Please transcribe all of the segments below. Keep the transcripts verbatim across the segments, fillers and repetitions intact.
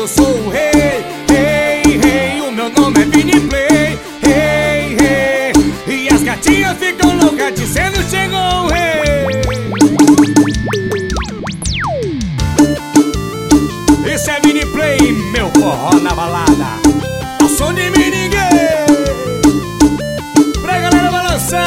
eu sou o rei. Hey, hey, o meu nome é Vini Play. Hey, hey, e as gatinhas ficam loucas dizendo chegou o rei. Esse é Vini Play, meu forró na balada. O som de Miringuê, pra galera balançar.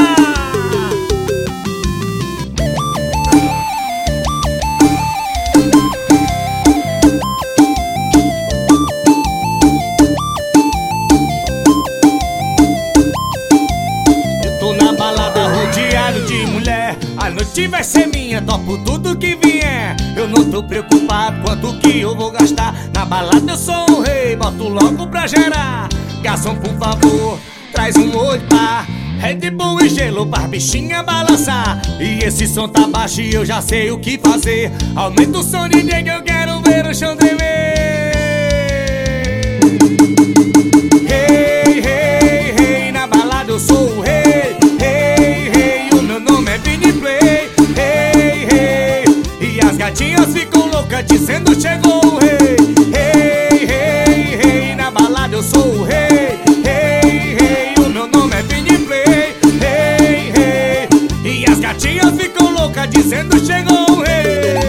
Eu tô na balada rodeado de mulher. A noite vai ser minha, topo tudo que vier. Eu não tô preocupado quanto que eu vou gastar. Na balada eu sou o rei, boto logo pra gerar. Garçom, por favor, traz um oito par, Red Bull e gelo pra bichinha balançar. E esse som tá baixo e eu já sei o que fazer. Aumenta o som, D J, que eu quero ver o chão tremer. Hey, hey, hey, na balada eu sou o rei. Hey, hey, o meu nome é Vini Play. Hey, hey, e as gatinhas ficam loucas dizendo chegou o rei. Hey, hey, hey, na balada eu sou o rei. Hey, hey, o meu nome é Vini Play. Hey, hey, e as gatinhas ficam loucas dizendo chegou o rei.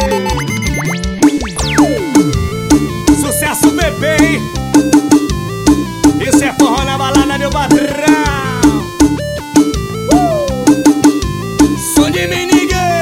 Sucesso, bebê. Isso é forró na balada, meu patrão. uh! Som de Miringuê.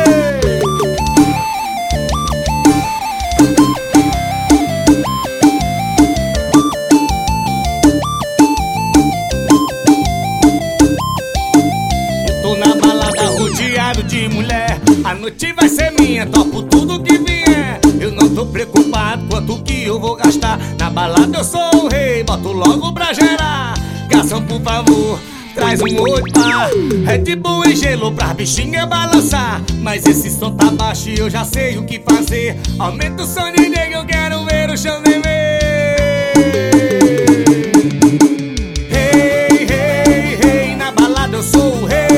Tô na balada rodeado de mulher. A noite vai ser minha, topo tudo que vier. Eu não tô preocupado quanto que eu vou gastar. Na balada eu sou o rei, boto logo pra gerar. Garçom, por favor, traz um oito par, Red Bull e gelo pra bichinha balançar. Mas esse som tá baixo e eu já sei o que fazer. Aumenta o som, D J, que eu quero ver o chão tremer. Hey, hey, hey, na balada eu sou o rei.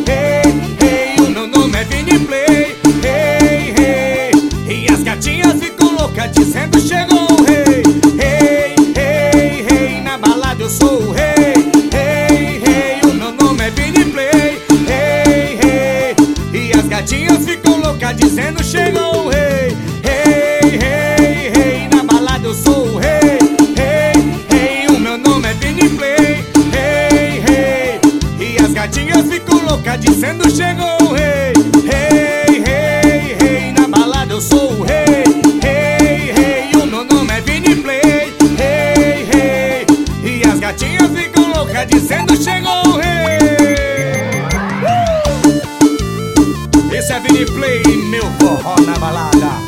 Dizendo chegou o rei. Hey, hey, hey, na balada eu sou o rei. Hey, hey, o meu nome é Vini Play. Hey, hey, e as gatinhas ficam loucas dizendo chegou o rei. Hey, hey, hey, na balada eu sou o rei. Hey, hey, o meu nome é Vini Play. Hey, hey, e as gatinhas ficam loucas dizendo chegou o rei. Hey, hey, hey, na balada eu sou o rei. Ficam loucas dizendo chegou o rei. uh! Esse é Vini Play, meu forró na balada.